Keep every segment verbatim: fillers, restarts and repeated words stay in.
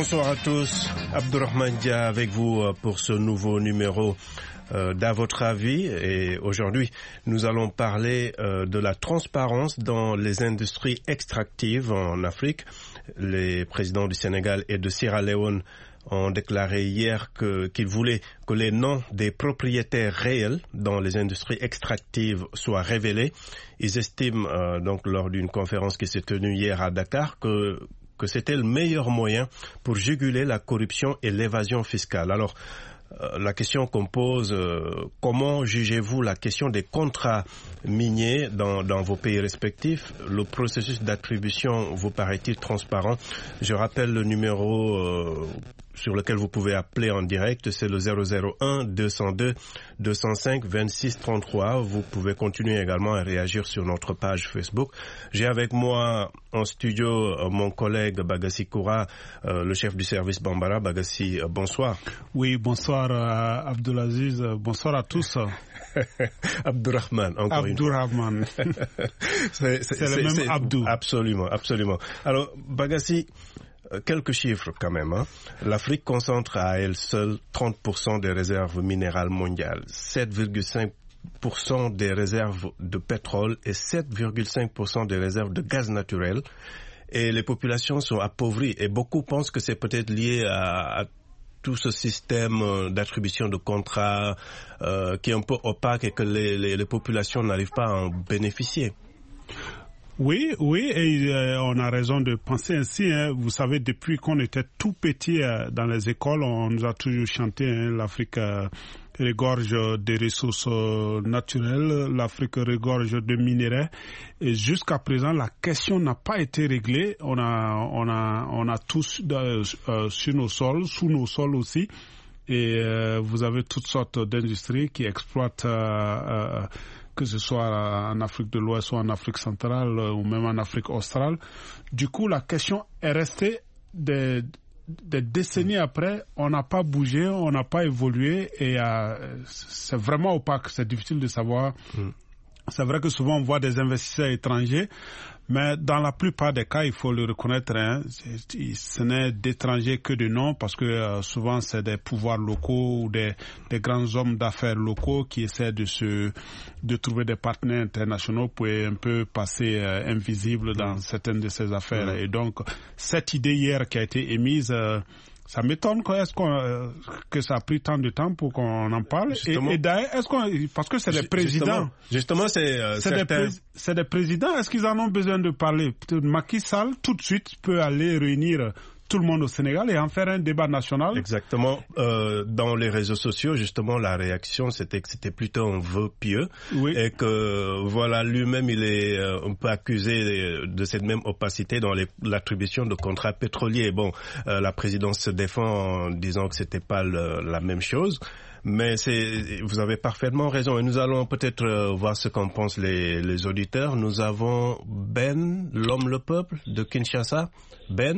Bonsoir à tous, Abdourahmane Dia avec vous pour ce nouveau numéro euh, d'À votre avis. Et aujourd'hui, nous allons parler euh, de la transparence dans les industries extractives en Afrique. Les présidents du Sénégal et de Sierra Leone ont déclaré hier que, qu'ils voulaient que les noms des propriétaires réels dans les industries extractives soient révélés. Ils estiment euh, donc lors d'une conférence qui s'est tenue hier à Dakar que que c'était le meilleur moyen pour juguler la corruption et l'évasion fiscale. Alors, euh, la question qu'on pose, euh, comment jugez-vous la question des contrats miniers dans, dans vos pays respectifs? Le processus d'attribution vous paraît-il transparent? Je rappelle le numéro euh, sur lequel vous pouvez appeler en direct, c'est le zéro zéro un deux zéro deux deux zéro cinq vingt-six trente-trois. Vous pouvez continuer également à réagir sur notre page Facebook. J'ai avec moi en studio euh, mon collègue Bagassi Koura, euh, le chef du service Bambara. Bagassi, euh, bonsoir. Oui, bonsoir euh, Abdelaziz, bonsoir à tous. Abdourahmane, encore Abdourahmane. une fois. c'est, c'est, c'est le même c'est, Abdou. Absolument, absolument. Alors, Bagassi, quelques chiffres quand même. Hein. L'Afrique concentre à elle seule trente pour cent des réserves minérales mondiales, sept virgule cinq pour cent des réserves de pétrole et sept virgule cinq pour cent des réserves de gaz naturel. Et les populations sont appauvries. Et beaucoup pensent que c'est peut-être lié à, à tout ce système d'attribution de contrats euh, qui est un peu opaque et que les, les, les populations n'arrivent pas à en bénéficier. Oui, oui, et euh, on a raison de penser ainsi. Hein. Vous savez, depuis qu'on était tout petit euh, dans les écoles, on nous a toujours chanté hein, l'Afrique euh, regorge des ressources euh, naturelles, l'Afrique regorge de minéraux. Et jusqu'à présent, la question n'a pas été réglée. On a, on a, on a tous euh, euh, sur nos sols, sous nos sols aussi. Et euh, vous avez toutes sortes d'industries qui exploitent. Euh, euh, que ce soit en Afrique de l'Ouest ou en Afrique centrale ou même en Afrique australe. Du coup, la question est restée des, des décennies après. On n'a pas bougé, on n'a pas évolué et euh, c'est vraiment opaque, c'est difficile de savoir. Mm. C'est vrai que souvent on voit des investisseurs étrangers, mais dans la plupart des cas, il faut le reconnaître, hein, ce n'est d'étrangers que de nom, parce que euh, souvent c'est des pouvoirs locaux ou des, des grands hommes d'affaires locaux qui essaient de se de trouver des partenaires internationaux pour un peu passer euh, invisible dans mmh. certaines de ces affaires. Mmh. Et donc cette idée hier qui a été émise, euh, ça m'étonne quoi, est-ce qu'on, euh, que ça a pris tant de temps pour qu'on en parle. Et, et d'ailleurs, est-ce qu'on, parce que c'est des présidents. Justement, justement c'est, euh, c'est, des pré- c'est des présidents. Est-ce qu'ils en ont besoin de parler? Macky Sall, tout de suite, peut aller réunir tout le monde au Sénégal et en faire un débat national. Exactement. Euh, dans les réseaux sociaux, justement, la réaction, c'était que c'était plutôt un vœu pieux. Oui. Et que, voilà, lui-même, il est euh, un peu accusé de cette même opacité dans les, l'attribution de contrats pétroliers. Bon, euh, la présidence se défend en disant que c'était pas le, la même chose. Mais c'est, vous avez parfaitement raison. Et nous allons peut-être euh, voir ce qu'en pensent les, les auditeurs. Nous avons Ben, l'homme le peuple de Kinshasa. Ben.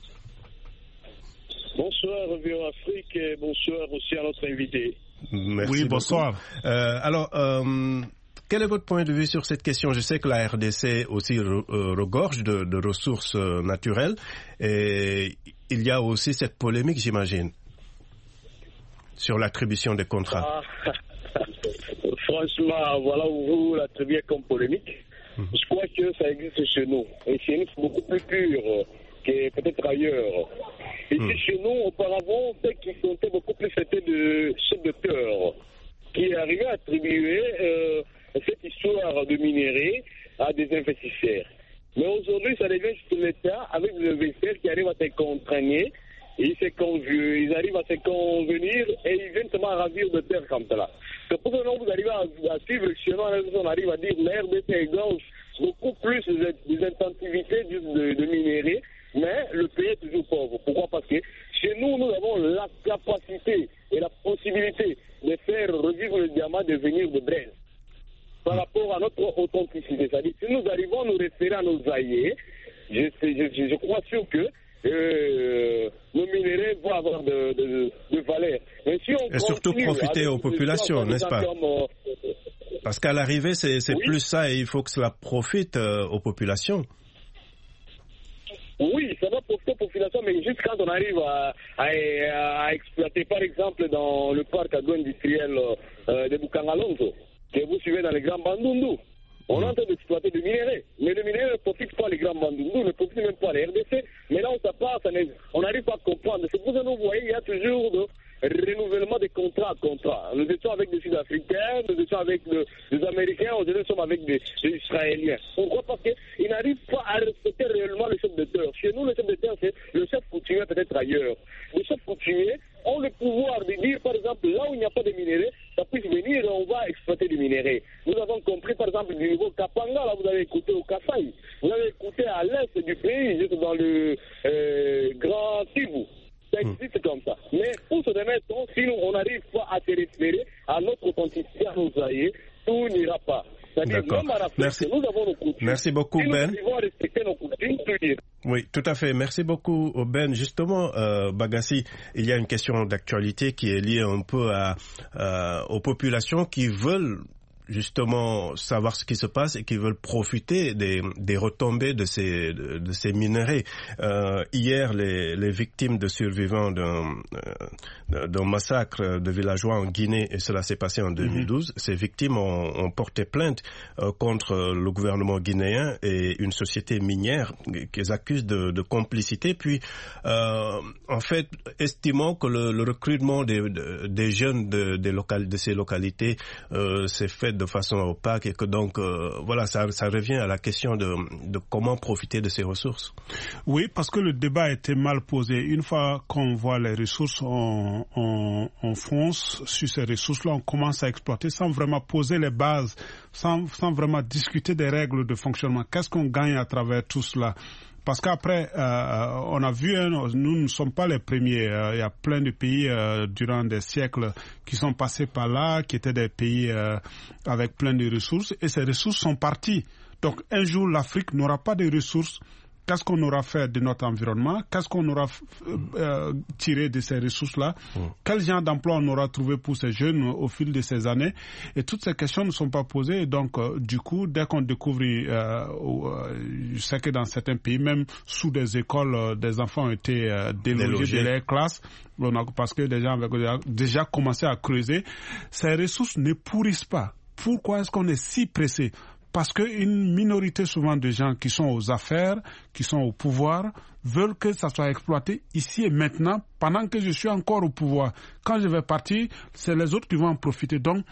Bonsoir, Vieux Afrique, et bonsoir aussi à notre invité. Merci oui, bonsoir. Euh, alors, euh, quel est votre point de vue sur cette question? Je sais que la R D C aussi re, euh, regorge de, de ressources euh, naturelles et il y a aussi cette polémique, j'imagine, sur l'attribution des contrats. Ah, franchement, voilà où vous l'attribuez comme polémique. Mm-hmm. Je crois que ça existe chez nous. Et chez nous, c'est beaucoup plus pur que peut-être ailleurs. Et mmh. chez nous, auparavant, ceux qui comptaient beaucoup plus, c'était de chefs de cœur qui arrivaient à attribuer euh, cette histoire de minerais à des investisseurs. Mais aujourd'hui, ça devient juste l'État avec des investisseurs qui arrivent à se contraigner, et ils, se conv- ils arrivent à se convenir et ils viennent seulement ravir de terre comme ça. C'est pour ça que vous arrivez à, à suivre chez nous, on arrive à dire l'R D C égorge beaucoup plus des intensivités de, de, de minerais. Mais le pays est toujours pauvre. Pourquoi? Parce que chez nous, nous avons la capacité et la possibilité de faire revivre le diamant, de venir de braise. Par rapport à notre authenticité. C'est-à-dire, si nous arrivons à nous référer à nos aïeux, je, je, je crois sûr que euh, nos minéraux vont avoir de, de, de valeur. Mais si on et surtout profiter aux populations, n'est-ce pas? Comme, euh, Parce qu'à l'arrivée, c'est, c'est oui. plus ça et il faut que cela profite euh, aux populations. Oui, ça va profiter aux population, mais juste quand on arrive à, à, à exploiter, par exemple, dans le parc agro-industriel euh, de Bukangalonzo, que vous suivez dans les grands Bandundu, on est en train d'exploiter du minerai. Mais le minerai ne profite pas les grands Bandundu, ne profite même pas les R D C. Mais là où ça passe, on n'arrive pas à comprendre. C'est pour ça que vous voyez, il y a toujours de renouvellement des contrats à contrat. Nous étions avec des Sud-Africains, nous étions avec de, des Américains, aujourd'hui nous sommes avec des, des Israéliens. Pourquoi? Parce qu'ils n'arrivent pas à respecter réellement le chef de terre. Chez nous, le chef de terre, c'est le chef coutumier peut-être ailleurs. Le chef coutumier ont le pouvoir de dire, par exemple, là où il n'y a pas de minerai, ça puisse venir et on va exploiter du minerai. Nous avons compris, par exemple, du niveau Kapanga, là vous avez écouté au Kasaï, vous avez écouté à l'est du pays, juste dans le euh, Grand Kivu. Ça existe comme ça. Mais pour se remettre, si nous, on n'arrive pas à se référer à notre authenticité, à nos aïeux, tout n'ira pas. C'est-à-dire, même en Afrique, Merci. nous avons nos coutumes. Merci beaucoup, si Ben. nous devons respecter nos coutumes, tout ira. Oui, tout à fait. Merci beaucoup, Ben. Justement, euh, Bagassi, il y a une question d'actualité qui est liée un peu à, à, aux populations qui veulent justement savoir ce qui se passe et qui veulent profiter des, des retombées de ces, de, de ces minerais. Euh, hier, les, les victimes de survivants d'un, euh, d'un massacre de villageois en Guinée, et cela s'est passé en deux mille douze, mm-hmm. ces victimes ont, ont porté plainte euh, contre le gouvernement guinéen et une société minière qu'ils accusent de, de complicité. Puis, euh, en fait, estimant que le, le recrutement des, de, des jeunes de, des local, de ces localités euh, s'est fait de façon opaque et que donc euh, voilà ça, ça revient à la question de, de comment profiter de ces ressources. Oui, parce que le débat était mal posé. Une fois qu'on voit les ressources, on, on, on fonce sur ces ressources-là, on commence à exploiter sans vraiment poser les bases, sans, sans vraiment discuter des règles de fonctionnement. Qu'est-ce qu'on gagne à travers tout cela? Parce qu'après, euh, on a vu, hein, nous ne sommes pas les premiers. Euh, il y a plein de pays euh, durant des siècles qui sont passés par là, qui étaient des pays euh, avec plein de ressources, et ces ressources sont parties. Donc un jour, l'Afrique n'aura pas de ressources. Qu'est-ce qu'on aura fait de notre environnement? Qu'est-ce qu'on aura euh, tiré de ces ressources-là? Mmh. Quel genre d'emploi on aura trouvé pour ces jeunes au fil de ces années? Et toutes ces questions ne sont pas posées. Et donc, euh, du coup, dès qu'on découvre, euh, euh, je sais que dans certains pays, même sous des écoles, euh, des enfants ont été euh, délogés de leurs classes, on a, parce que les gens avaient déjà, déjà commencé à creuser. Ces ressources ne pourrissent pas. Pourquoi est-ce qu'on est si pressé? Parce qu'une minorité souvent de gens qui sont aux affaires, qui sont au pouvoir, veulent que ça soit exploité ici et maintenant, pendant que je suis encore au pouvoir. Quand je vais partir, c'est les autres qui vont en profiter. Donc,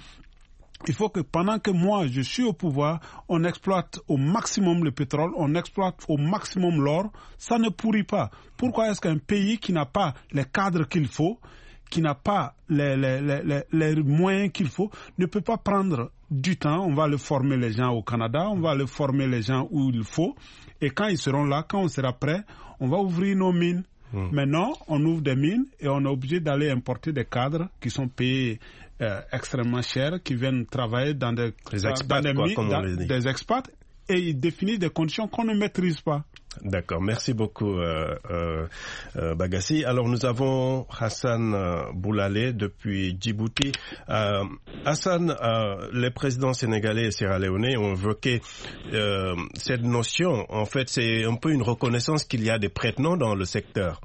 il faut que pendant que moi je suis au pouvoir, on exploite au maximum le pétrole, on exploite au maximum l'or, ça ne pourrit pas. Pourquoi est-ce qu'un pays qui n'a pas les cadres qu'il faut, qui n'a pas les, les, les, les moyens qu'il faut, ne peut pas prendre du temps? On va le former les gens au Canada, on va le former les gens où il faut, et quand ils seront là, quand on sera prêt, on va ouvrir nos mines. Mmh. Maintenant, on ouvre des mines et on est obligé d'aller importer des cadres qui sont payés euh, extrêmement cher, qui viennent travailler dans des, les expats, dans des, quoi, mines, comme dans, on les dit. des expats, et ils définissent des conditions qu'on ne maîtrise pas. D'accord, merci beaucoup euh, euh, euh, Bagassi. Alors nous avons Hassan euh, Boulalé depuis Djibouti. Euh, Hassan, euh, les présidents sénégalais et sierra-léonais ont évoqué euh, cette notion. En fait, c'est un peu une reconnaissance qu'il y a des prête-noms dans le secteur.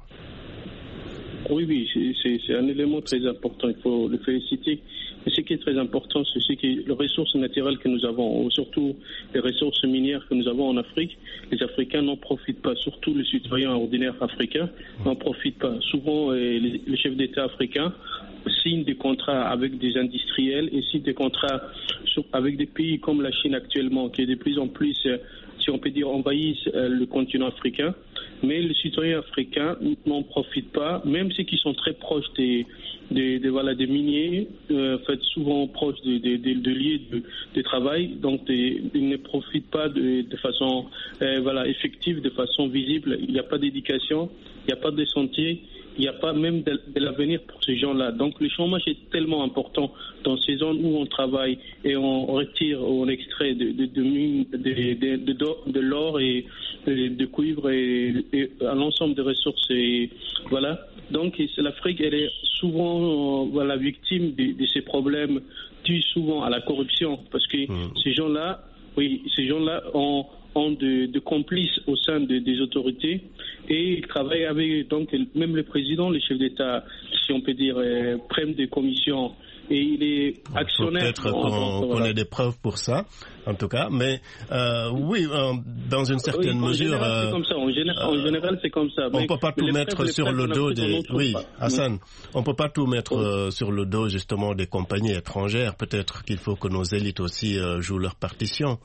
Oui, oui, c'est, c'est un élément très important, il faut le féliciter. Mais ce qui est très important, c'est ce qui est les ressources naturelles que nous avons, surtout les ressources minières que nous avons en Afrique. Les Africains n'en profitent pas, surtout les citoyens ordinaires africains n'en profitent pas. Souvent, les, les chefs d'État africains signent des contrats avec des industriels et signent des contrats avec des pays comme la Chine actuellement, qui est de plus en plus, si on peut dire, envahissent le continent africain. Mais les citoyens africains n'en profitent pas, même ceux qui sont très proches des Des, des, voilà, des miniers, euh, fait souvent proches de, de, de, de lieux de, de travail, donc des, ils ne profitent pas de, de façon euh, voilà, effective, de façon visible. Il n'y a pas d'éducation, il n'y a pas de santé, il n'y a pas même de, de l'avenir pour ces gens-là. Donc le chômage est tellement important dans ces zones où on travaille et on retire, on extrait de, de, de, de, de, de, de l'or et de, de cuivre et, et à l'ensemble des ressources. Et, voilà. Donc l'Afrique, elle est souvent euh, voilà, victime de, de ces problèmes dus souvent à la corruption, parce que mmh. ces gens-là, oui, ces gens-là ont, ont de, de complices au sein de, des autorités et ils travaillent avec, donc même le président, le chef d'État, si on peut dire, euh, prennent des commissions et il est actionnaire. Peut-être qu'on voilà. ait des preuves pour ça, en tout cas, mais euh, oui, euh, dans une certaine oui, mesure... Général, euh, c'est comme ça. En, général, euh, en général, c'est comme ça. On ne peut pas tout mettre preuves, sur le dos des... Oui, Hassan, oui. on ne peut pas tout mettre oui. euh, sur le dos, justement, des compagnies étrangères. Peut-être qu'il faut que nos élites aussi euh, jouent leur partition.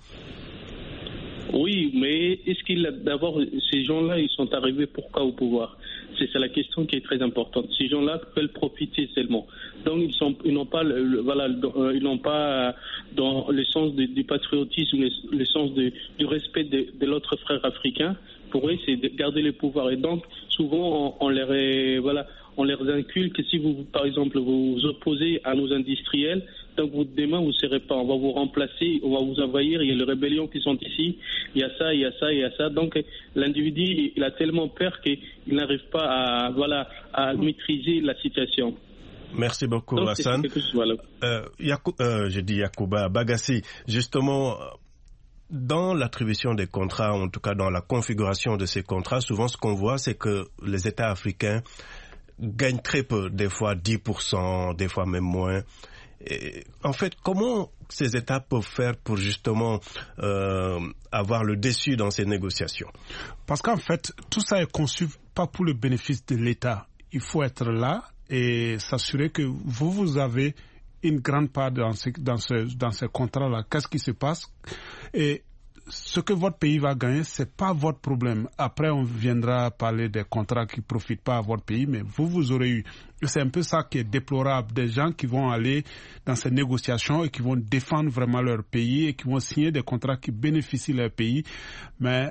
Oui, mais est-ce qu'il a d'abord ces gens-là, ils sont arrivés pourquoi au pouvoir? C'est, c'est la question qui est très importante. Ces gens-là peuvent profiter seulement. Donc ils sont, ils n'ont pas, le, voilà, ils n'ont pas dans le sens de, du patriotisme, le, le sens de, du respect de, de l'autre frère africain. Pour eux, c'est de garder le pouvoir. Et donc souvent, on, on leur, est, voilà, on leur inculque que si vous, par exemple, vous vous opposez à nos industriels. Donc vous, demain, vous ne serez pas. On va vous remplacer, on va vous envahir. Il y a les rébellions qui sont ici. Il y a ça, il y a ça, il y a ça. Donc l'individu, il a tellement peur qu'il n'arrive pas à, voilà, à maîtriser la situation. Merci beaucoup, Donc, Hassan. Chose, voilà. euh, Yakou, euh, je dis Yacouba Bagassi. Justement, dans l'attribution des contrats, en tout cas dans la configuration de ces contrats, souvent ce qu'on voit, c'est que les États africains gagnent très peu, des fois dix pour cent, des fois même moins. Et en fait, comment ces États peuvent faire pour justement euh, avoir le dessus dans ces négociations? Parce qu'en fait, tout ça est conçu pas pour le bénéfice de l'État. Il faut être là et s'assurer que vous, vous avez une grande part dans ce, dans ce, dans ce contrat-là. Qu'est-ce qui se passe? Et ce que votre pays va gagner, c'est pas votre problème. Après, on viendra parler des contrats qui profitent pas à votre pays, mais vous, vous aurez eu. C'est un peu ça qui est déplorable, des gens qui vont aller dans ces négociations et qui vont défendre vraiment leur pays et qui vont signer des contrats qui bénéficient leur pays. Mais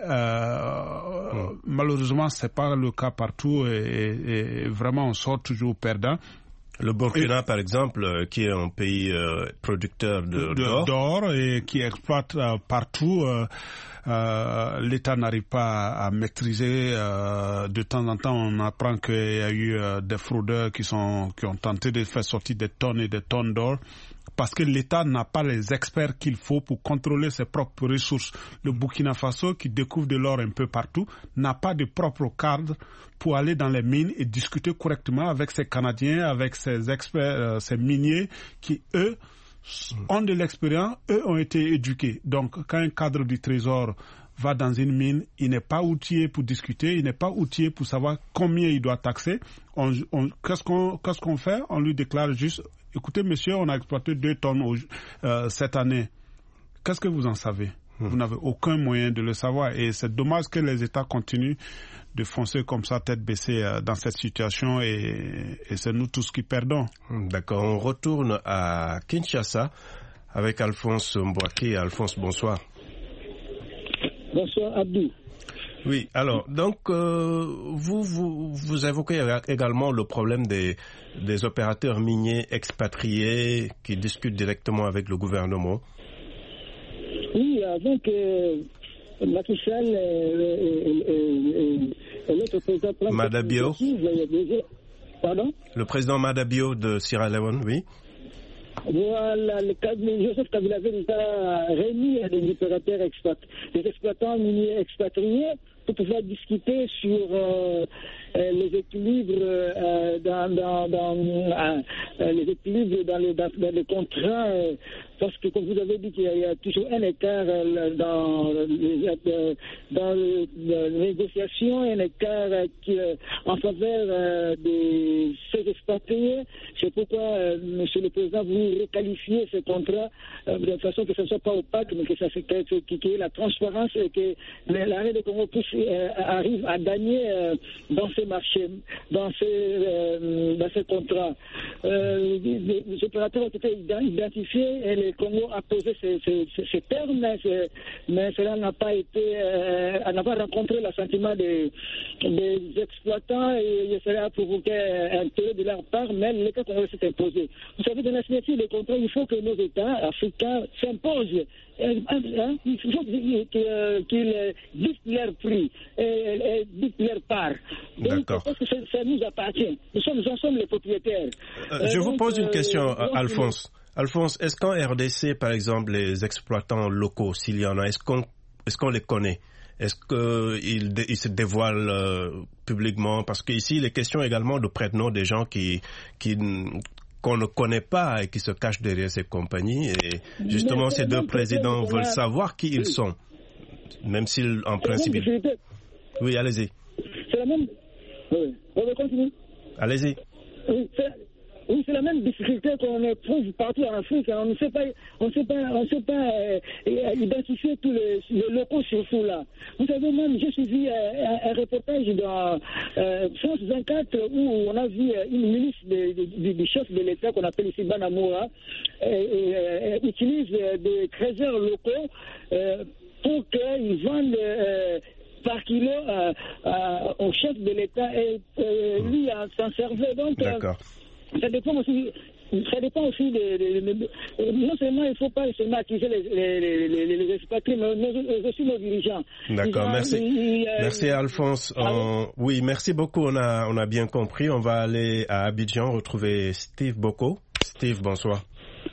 euh, mmh. malheureusement, c'est pas le cas partout et, et, et vraiment, on sort toujours perdant. Le Burkina, et, par exemple, qui est un pays euh, producteur de, de, d'or. d'or et qui exploite euh, partout, euh, euh, l'État n'arrive pas à, à maîtriser. Euh, de temps en temps, on apprend qu'il y a eu euh, des fraudeurs qui, sont, qui ont tenté de faire sortir des tonnes et des tonnes d'or. Parce que l'État n'a pas les experts qu'il faut pour contrôler ses propres ressources. Le Burkina Faso, qui découvre de l'or un peu partout, n'a pas de propre cadre pour aller dans les mines et discuter correctement avec ses Canadiens, avec ses experts, euh, ses miniers, qui, eux, ont de l'expérience, eux ont été éduqués. Donc, quand un cadre du Trésor va dans une mine, il n'est pas outillé pour discuter, il n'est pas outillé pour savoir combien il doit taxer. On, on, qu'est-ce qu'on, qu'est-ce qu'on fait? On lui déclare juste... Écoutez, monsieur, on a exploité deux tonnes au, euh, cette année. Qu'est-ce que vous en savez? Mmh. Vous n'avez aucun moyen de le savoir. Et c'est dommage que les États continuent de foncer comme ça, tête baissée, euh, dans cette situation. Et, et c'est nous tous qui perdons. D'accord. On retourne à Kinshasa avec Alphonse Mbouaki. Alphonse, bonsoir. Bonsoir, Abdou. Oui, alors, donc, euh, vous, vous, vous évoquez également le problème des, des opérateurs miniers expatriés qui discutent directement avec le gouvernement. Oui, donc, euh, Macky Sall et l'autre président... Madabio. Pardon? Le président Madabio de Sierra Leone, oui. Voilà, le cas de Joseph Kabila a remis à des opérateurs exploitants, des exploitants miniers expatriés pour pouvoir discuter sur euh, euh, les équilibres euh, dans, dans, dans euh, les équilibres dans les, dans, dans les contrats, euh, parce que comme vous avez dit qu'il y a, il y a toujours un écart euh, dans, les, euh, dans les, les négociations, un écart euh, qui, euh, en faveur euh, de ces expatriés. C'est pourquoi, euh, Monsieur le Président, vous requalifiez ce contrat euh, de façon que ce ne soit pas opaque, mais que ça qu'il y ait la transparence et que l'arrêt de Congo puisse euh, arrive à gagner euh, dans ces marchés, dans ces, euh, dans ces contrats. Euh, les, les opérateurs ont été identifiés et le Congo a posé ces, ces, ces termes, mais, mais cela n'a pas été, euh, n'a pas rencontré l'assentiment des, des exploitants et cela a provoqué un intérêt de leur part, mais l'État congolais s'est imposé. Vous savez, dans la signature des contrats, il faut que nos États africains s'imposent. Il faut qu'ils disent leur prix et disent leur part. Donc, parce que ça, ça nous appartient. Nous sommes ensemble les propriétaires. Euh, je euh, vous pose euh, une question, euh, Alphonse. Alphonse, est-ce qu'en R D C, par exemple, les exploitants locaux, s'il y en a, est-ce, qu'on, est-ce qu'on les connaît? Est-ce qu'ils ils se dévoilent euh, publiquement? Parce qu'ici, il est question également de prête-nom des gens qui, qui, qu'on ne connaît pas et qui se cachent derrière ces compagnies. Et justement, ces deux présidents veulent savoir qui ils sont, même s'ils, en principe... Ils... Oui, allez-y. C'est la même... Oui, on va continuer. Allez-y. Oui, c'est... Oui, c'est la même difficulté qu'on éprouve partout en Afrique. On ne sait pas, on ne sait pas, on ne sait pas euh, identifier tous les, les locaux surtout là. Vous savez, même j'ai suivi euh, un, un reportage dans euh, France vingt-quatre où on a vu euh, une ministre de, de, de, du chef de l'État qu'on appelle ici Banamoura euh, euh, utilise euh, des trésors locaux euh, pour qu'ils vendent. Euh, par kilo euh, euh, au chef de l'État et euh, lui s'en servait. Donc, d'accord. Euh, ça dépend aussi. Ça dépend aussi de, de, de, de, non seulement il ne faut pas seulement accuser les, les, les, les, les expatriés, mais, mais aussi nos dirigeants. D'accord, ont, merci. Ils, euh, merci Alphonse. On... Oui, merci beaucoup, on a, on a bien compris. On va aller à Abidjan retrouver Steve Boko. Steve, bonsoir.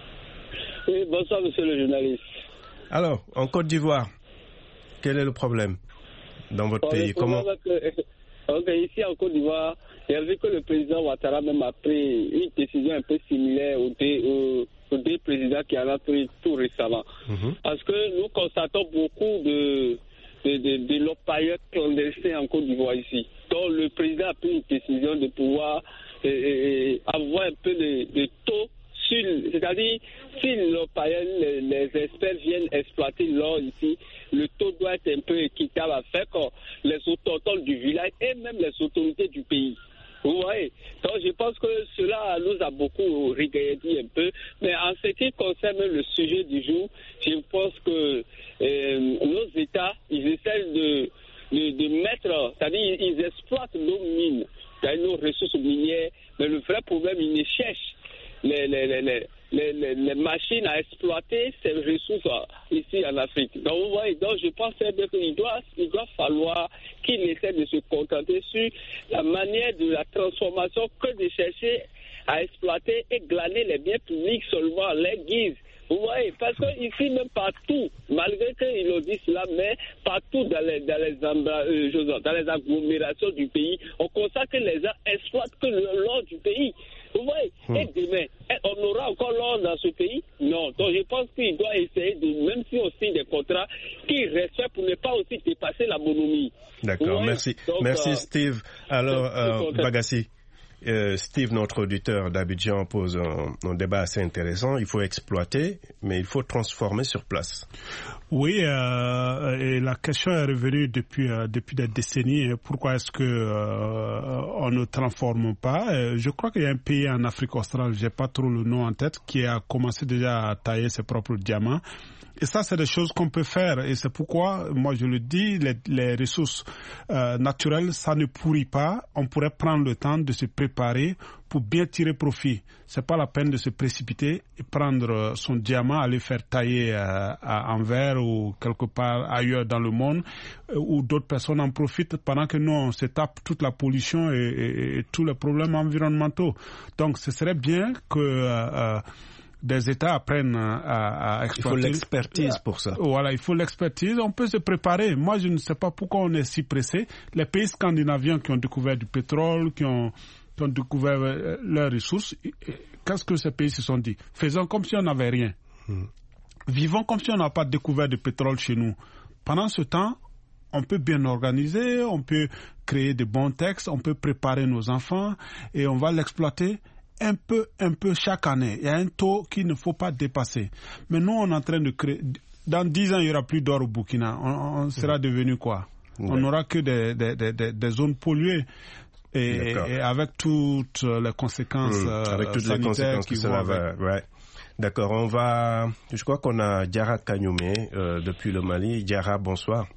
Oui, bonsoir monsieur le journaliste. Alors, en Côte d'Ivoire, quel est le problème dans votre bon, pays? Comment que, okay, ici en Côte d'Ivoire, j'ai vu que le président Ouattara même a pris une décision un peu similaire aux deux, aux, aux deux présidents qui en a pris tout récemment. Mm-hmm. Parce que nous constatons beaucoup de, de, de, de l'orpailleur clandestin en Côte d'Ivoire ici. Donc le président a pris une décision de pouvoir euh, euh, avoir un peu de, de taux. C'est-à-dire, si les, les experts viennent exploiter l'or ici, le taux doit être un peu équitable avec les autochtones du village et même les autorités du pays. Vous voyez? Donc je pense que cela nous a beaucoup regretté un peu. Mais en ce qui concerne le sujet du jour, je pense que euh, nos États, ils essaient de, de, de mettre, c'est-à-dire ils exploitent nos mines, c'est-à-dire nos ressources minières, mais le vrai problème, ils ne cherchent Les, les, les, les, les, les machines à exploiter ces ressources ici en Afrique. Donc, vous voyez, donc je pense qu'il doit, il doit falloir qu'il essaie de se contenter sur la manière de la transformation que de chercher à exploiter et glaner les biens publics seulement à leur guise. Vous voyez, parce que ici, même partout, malgré qu'ils le disent cela, mais partout dans les, dans les, euh, dans les agglomérations du pays, on constate que les gens exploitent que l'or du pays. Vous voyez, hmm. et demain, on aura encore l'or dans ce pays? Non. Donc je pense qu'il doit essayer, de, même si on signe des contrats, qu'il respecte pour ne pas aussi dépasser la bonhomie. D'accord, merci. Donc, merci euh, Steve. Alors, euh, Bagassi. Euh, Steve, notre auditeur d'Abidjan, pose un, un débat assez intéressant. Il faut exploiter, mais il faut transformer sur place. Oui, euh, et la question est revenue depuis euh, depuis des décennies. Pourquoi est-ce que euh, on ne transforme pas? Je crois qu'il y a un pays en Afrique australe, j'ai pas trop le nom en tête, qui a commencé déjà à tailler ses propres diamants. Et ça, c'est des choses qu'on peut faire. Et c'est pourquoi, moi, je le dis, les, les ressources euh, naturelles, ça ne pourrit pas. On pourrait prendre le temps de se préparer pour bien tirer profit. C'est pas la peine de se précipiter et prendre son diamant, aller faire tailler euh, à Anvers ou quelque part ailleurs dans le monde, euh, où d'autres personnes en profitent pendant que nous, on se tape toute la pollution et, et, et tous les problèmes environnementaux. Donc, ce serait bien que... Euh, des États apprennent à, à exploiter. Il faut l'expertise pour ça. Voilà, il faut l'expertise. On peut se préparer. Moi, je ne sais pas pourquoi on est si pressé. Les pays scandinaviens qui ont découvert du pétrole, qui ont, qui ont découvert leurs ressources, qu'est-ce que ces pays se sont dit? Faisons comme si on n'avait rien. Hmm. Vivons comme si on n'a pas découvert de pétrole chez nous. Pendant ce temps, on peut bien organiser, on peut créer de bons textes, on peut préparer nos enfants et on va l'exploiter un peu, un peu chaque année. Il y a un taux qu'il ne faut pas dépasser. Mais nous, on est en train de créer... Dans dix ans, il n'y aura plus d'or au Burkina. On, on sera devenu quoi? Ouais. On n'aura que des, des, des, des zones polluées. Et, et avec toutes les conséquences mmh. Avec toutes sanitaires les conséquences qui que cela va... Ouais. D'accord, on va... Je crois qu'on a Diarra Kagnoumé euh, depuis le Mali. Diarra, bonsoir.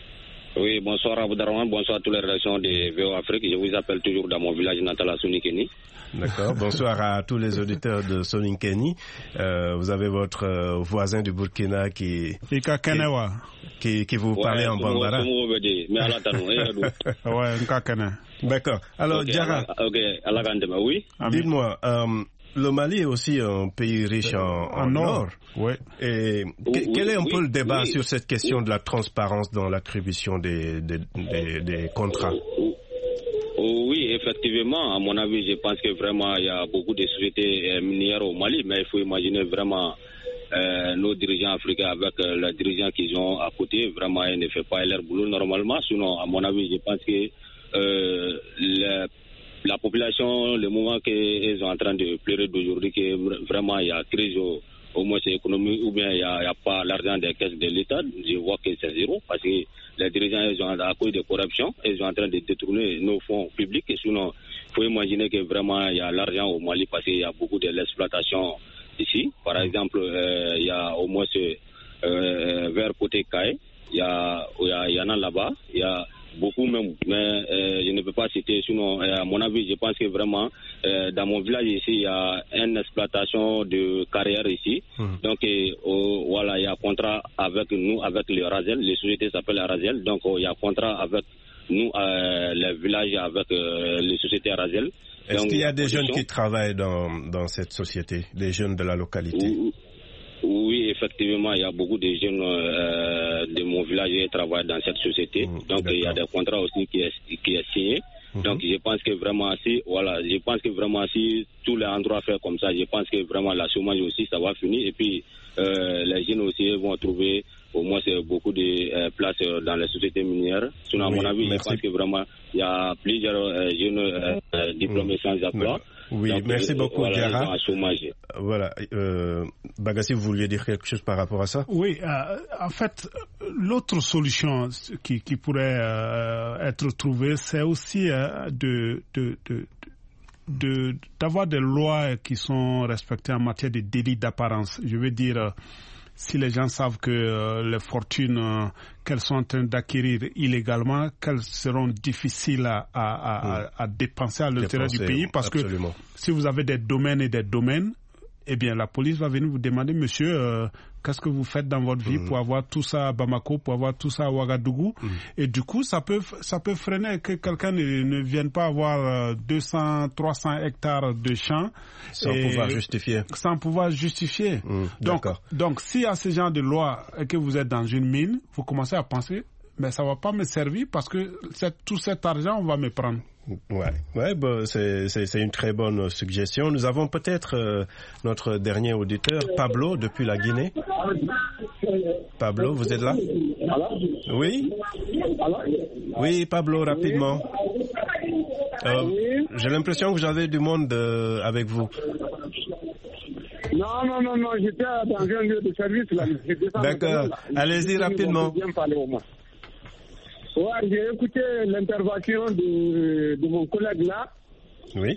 Oui, bonsoir à vous, bonsoir à toutes les rédactions de V O Afrique. Je vous appelle toujours dans mon village natal à Soninkény. D'accord, bonsoir à tous les auditeurs de Soninkény. Euh, vous avez votre euh, voisin du Burkina qui... qui, qui, qui vous ouais, parlait en bambara. Ouais, D'accord. Alors, okay, Diarra, ok, oui. dites-moi, euh, le Mali est aussi un pays riche en, en, en or. Oui. Et oui, que, quel est un oui, peu le débat oui. sur cette question de la transparence dans l'attribution des, des, des, des contrats? Oui, effectivement, à mon avis, je pense que vraiment il y a beaucoup de sociétés minières au Mali, mais il faut imaginer vraiment euh, nos dirigeants africains avec euh, les dirigeants qu'ils ont à côté, vraiment ils ne font pas leur boulot normalement. Sinon, à mon avis, je pense que euh, la, la population, le moment qu'ils sont en train de pleurer d'aujourd'hui, que vraiment il y a crise au, au moins c'est économique, ou bien il n'y a, a pas l'argent des caisses de l'État, je vois que c'est zéro, parce que les dirigeants ils sont à cause de corruption, ils sont en train de détourner nos fonds publics, et sinon il faut imaginer que vraiment il y a l'argent au Mali, parce qu'il y a beaucoup de l'exploitation ici. Par exemple, euh, il y a au moins ce, euh, vers côté Kaye, il y, a, il, y a, il y en a là-bas, il y a beaucoup même, mais euh, je ne peux pas citer, sinon euh, à mon avis je pense que vraiment euh, dans mon village ici il y a une exploitation de carrière ici, mmh. donc euh, oh, voilà, il y a contrat avec nous, avec le Razel, les sociétés s'appellent Razel, donc oh, il y a contrat avec nous, euh, les villages avec euh, les sociétés Razel. Est-ce qu'il y a des jeunes qui travaillent dans, dans cette société, des jeunes de la localité? Oui, oui, effectivement, il y a beaucoup de jeunes euh, de mon village qui travaillent dans cette société. Mmh, donc, d'accord. Il y a des contrats aussi qui est, qui est signé. Mmh. Donc, je pense que vraiment si, voilà, je pense que vraiment si tous les endroits font comme ça, je pense que vraiment la chômage aussi, ça va finir. Et puis, euh, les jeunes aussi vont trouver au moins c'est beaucoup de euh, places dans les sociétés minières. Sinon, oui, à mon avis, merci. Je pense que vraiment, il y a plusieurs euh, jeunes euh, diplômés mmh. sans emploi. Oui, donc, merci beaucoup, voilà, Diarra. Voilà, euh, Bagassi, vous vouliez dire quelque chose par rapport à ça? Oui, euh, en fait, l'autre solution qui, qui pourrait euh, être trouvée, c'est aussi euh, de, de, de, de, d'avoir des lois qui sont respectées en matière de délit d'apparence. Je veux dire, euh, si les gens savent que euh, les fortunes euh, qu'elles sont en train d'acquérir illégalement, qu'elles seront difficiles à, à, à, à dépenser à l'intérieur du pays, parce absolument. Que si vous avez des domaines et des domaines, eh bien la police va venir vous demander, monsieur, euh, qu'est-ce que vous faites dans votre vie mmh. pour avoir tout ça à Bamako, pour avoir tout ça à Ouagadougou, mmh. et du coup ça peut ça peut freiner que quelqu'un ne, ne vienne pas avoir deux cents, trois cents hectares de champs sans pouvoir justifier. Sans pouvoir justifier. Mmh. Donc, donc s'il y a ce genre de loi et que vous êtes dans une mine, vous commencez à penser, mais ça va pas me servir parce que cette, tout cet argent on va me prendre. Ouais, ouais, bon, c'est, c'est, c'est une très bonne suggestion. Nous avons peut-être euh, notre dernier auditeur, Pablo, depuis la Guinée. Pablo, vous êtes là? Oui? Oui, Pablo, rapidement. Euh, j'ai l'impression que j'avais du monde euh, avec vous. Non, non, non, non, j'étais dans un lieu de service là. D'accord, allez-y rapidement. Ouais, j'ai écouté l'intervention de, de mon collègue là. Oui.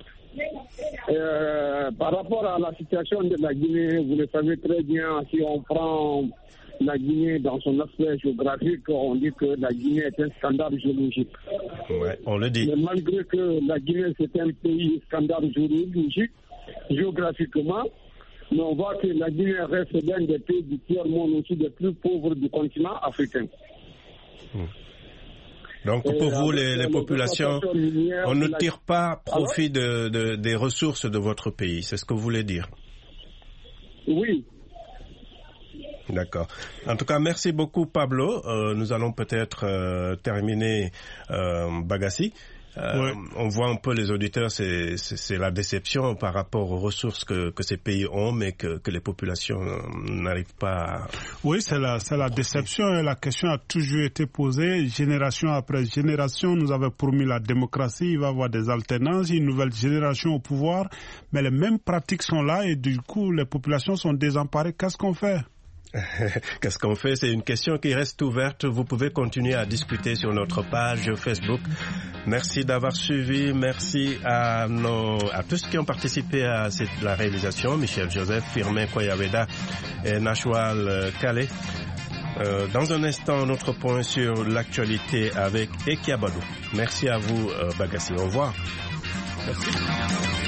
Euh, par rapport à la situation de la Guinée, vous le savez très bien, si on prend la Guinée dans son aspect géographique, on dit que la Guinée est un scandale géologique. Ouais, on le dit. Mais malgré que la Guinée c'est un pays scandale géologique, géographiquement, mais on voit que la Guinée reste l'un des pays du tiers-monde aussi des plus pauvres du continent africain. Hum. Donc pour vous, les, les populations, on ne tire pas profit de, de, des ressources de votre pays, c'est ce que vous voulez dire? Oui. D'accord. En tout cas, merci beaucoup Pablo. Euh, nous allons peut-être euh, terminer euh, Bagassi. Euh, oui. On voit un peu les auditeurs, c'est, c'est, c'est la déception par rapport aux ressources que, que ces pays ont, mais que, que les populations n'arrivent pas à... Oui, c'est la, c'est la déception et la question a toujours été posée. Génération après génération, nous avons promis la démocratie, il va y avoir des alternances, une nouvelle génération au pouvoir, mais les mêmes pratiques sont là et du coup, les populations sont désemparées. Qu'est-ce qu'on fait? Qu'est-ce qu'on fait? C'est une question qui reste ouverte. Vous pouvez continuer à discuter sur notre page Facebook. Merci d'avoir suivi. Merci à, nos, à tous qui ont participé à cette, la réalisation. Michel Joseph, Firmin Koyaweda et Nashwal Kale. Euh, dans un instant, notre point sur l'actualité avec Ekiabadou. Merci à vous, euh, Bagassi. Au revoir. Merci.